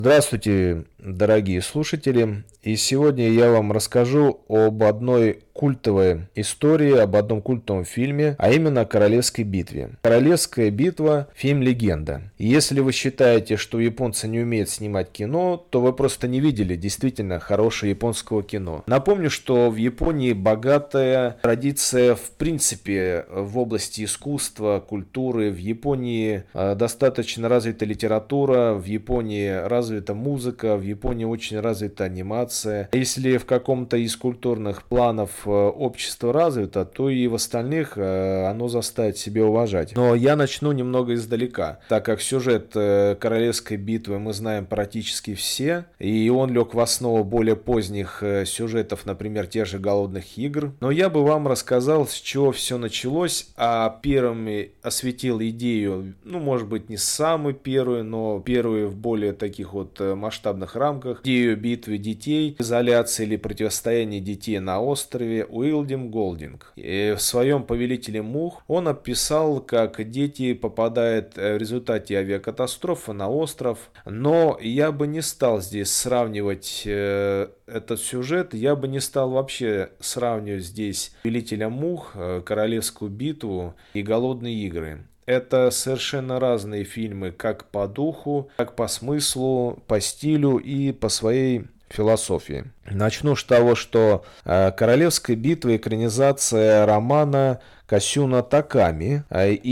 Здравствуйте, дорогие слушатели! И сегодня я вам расскажу об одной культовой истории, об одном культовом фильме, а именно о Королевской битве. Королевская битва – фильм-легенда. И если вы считаете, что японцы не умеют снимать кино, то вы просто не видели действительно хорошего японского кино. Напомню, что в Японии богатая традиция в принципе в области искусства, культуры. В Японии достаточно развита литература, в Японии развита музыка, в Японии очень развита анимация. Если в каком-то из культурных планов общество развито, то и в остальных оно заставит себя уважать. Но я начну немного издалека, так как сюжет Королевской битвы мы знаем практически все, и он лег в основу более поздних сюжетов, например, тех же «Голодных игр». Но я бы вам рассказал, с чего все началось, а первым осветил идею, может быть, не самую первую, но первую в более таких вот масштабных рамках, идею битвы детей, изоляции или противостояния детей на острове Уильям Голдинг. И в своем «Повелителе мух» он описал, как дети попадают в результате авиакатастрофы на остров, но я бы не стал здесь сравнивать этот сюжет, я бы не стал вообще сравнивать здесь «Повелителя мух», «Королевскую битву» и «Голодные игры». Это совершенно разные фильмы как по духу, как по смыслу, по стилю и по своей философии. Начну с того, что «Королевская битва» — экранизация романа Касуна Таками,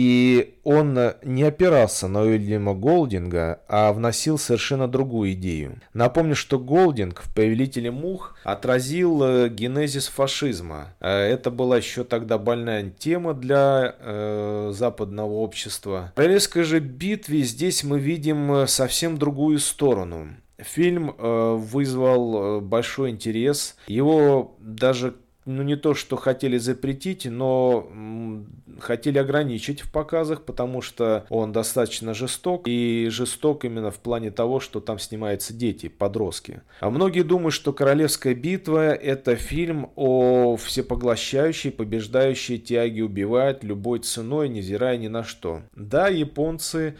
и он не опирался на Уильяма Голдинга, а вносил совершенно другую идею. Напомню, что Голдинг в «Повелителе мух» отразил генезис фашизма. Это была еще тогда больная тема для западного общества. В «Королевской же битве» здесь мы видим совсем другую сторону. Фильм вызвал большой интерес. Его даже не то, что хотели запретить, но хотели ограничить в показах, потому что он достаточно жесток. И жесток именно в плане того, что там снимаются дети, подростки. А многие думают, что «Королевская битва» — это фильм о всепоглощающей, побеждающей тяге убивать любой ценой, невзирая ни на что. Да, японцы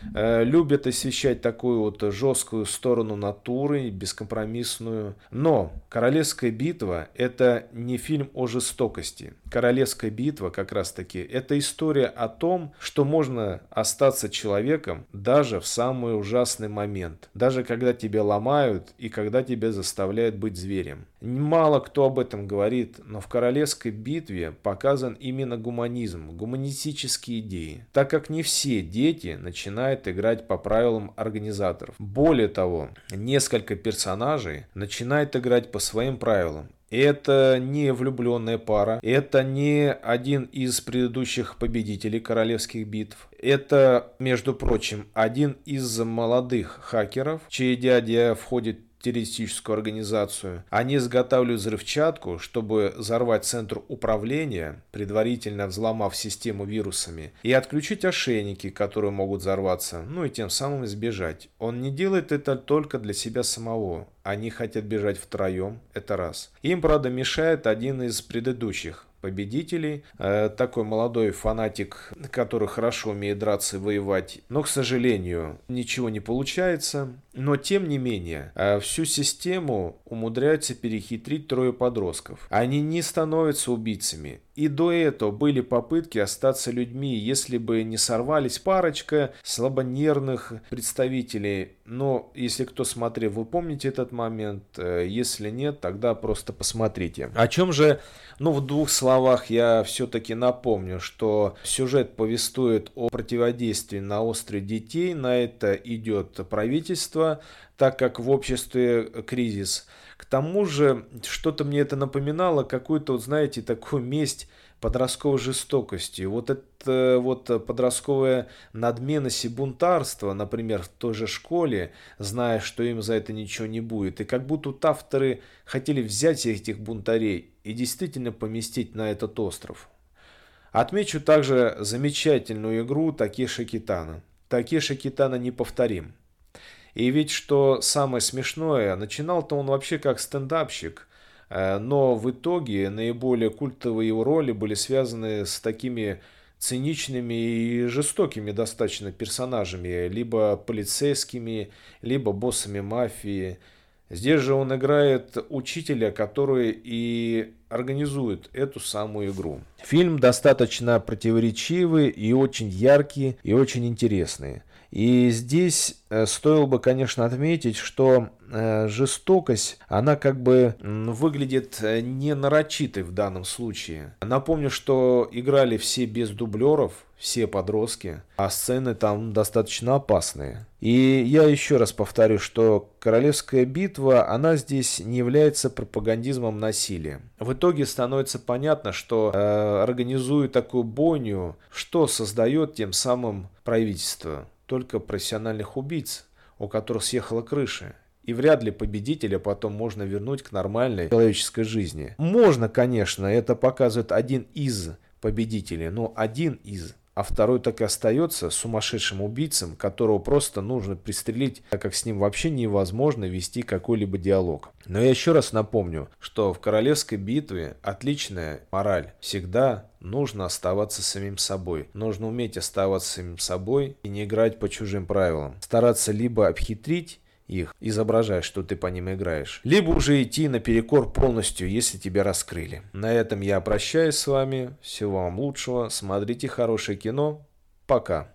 любят освещать такую вот жесткую сторону натуры, бескомпромиссную. Но «Королевская битва» — это не фильм о жестокости. «Королевская битва» как раз таки это история о том, что можно остаться человеком даже в самый ужасный момент. Даже когда тебя ломают и когда тебя заставляют быть зверем. Мало кто об этом говорит, но в «Королевской битве» показан именно гуманизм, гуманистические идеи. Так как не все дети начинают играть по правилам организаторов. Более того, несколько персонажей начинают играть по своим правилам. Это не влюбленная пара, это не один из предыдущих победителей королевских битв. Это, между прочим, один из молодых хакеров, чей дядя входит в террористическую организацию. Они изготавливают взрывчатку, чтобы взорвать центр управления, предварительно взломав систему вирусами, и отключить ошейники, которые могут взорваться, и тем самым избежать. Он не делает это только для себя самого. Они хотят бежать втроем, это раз. Им, правда, мешает один из предыдущих победителей, такой молодой фанатик, который хорошо умеет драться и воевать, но, к сожалению, ничего не получается. Но, тем не менее, всю систему умудряются перехитрить трое подростков. Они не становятся убийцами. И до этого были попытки остаться людьми, если бы не сорвались парочка слабонервных представителей. Но если кто смотрел, вы помните этот момент. Если нет, тогда просто посмотрите. О чем же, в двух словах я все-таки напомню, что сюжет повествует о противодействии на острове детей. На это идет правительство, так как в обществе кризис. К тому же, что-то мне это напоминало, какую-то, знаете, такую месть подростковой жестокости. Вот это подростковая надменность и бунтарство, например, в той же школе, зная, что им за это ничего не будет. И как будто вот авторы хотели взять всех этих бунтарей и действительно поместить на этот остров. Отмечу также замечательную игру Такеши Китано. Такеши Китано неповторим. И ведь что самое смешное, начинал-то он вообще как стендапщик, но в итоге наиболее культовые его роли были связаны с такими циничными и жестокими достаточно персонажами, либо полицейскими, либо боссами мафии. Здесь же он играет учителя, который и организует эту самую игру. Фильм достаточно противоречивый и очень яркий, и очень интересный. И здесь стоило бы, конечно, отметить, что жестокость, она как бы выглядит не нарочитой в данном случае. Напомню, что играли все без дублеров, все подростки, а сцены там достаточно опасные. И я еще раз повторю, что королевская битва, она здесь не является пропагандизмом насилия. В итоге становится понятно, что организуя такую бойню, что создает тем самым правительство? Только профессиональных убийц, у которых съехала крыша. И вряд ли победителя потом можно вернуть к нормальной человеческой жизни. Можно, конечно, это показывает один из победителей, но один из. А второй так и остается сумасшедшим убийцем, которого просто нужно пристрелить, так как с ним вообще невозможно вести какой-либо диалог. Но я еще раз напомню, что в королевской битве отличная мораль. Всегда нужно оставаться самим собой. Нужно уметь оставаться самим собой и не играть по чужим правилам. Стараться либо обхитрить их, изображая, что ты по ним играешь, либо уже идти наперекор полностью, если тебя раскрыли. На этом я прощаюсь с вами. Всего вам лучшего. Смотрите хорошее кино. Пока.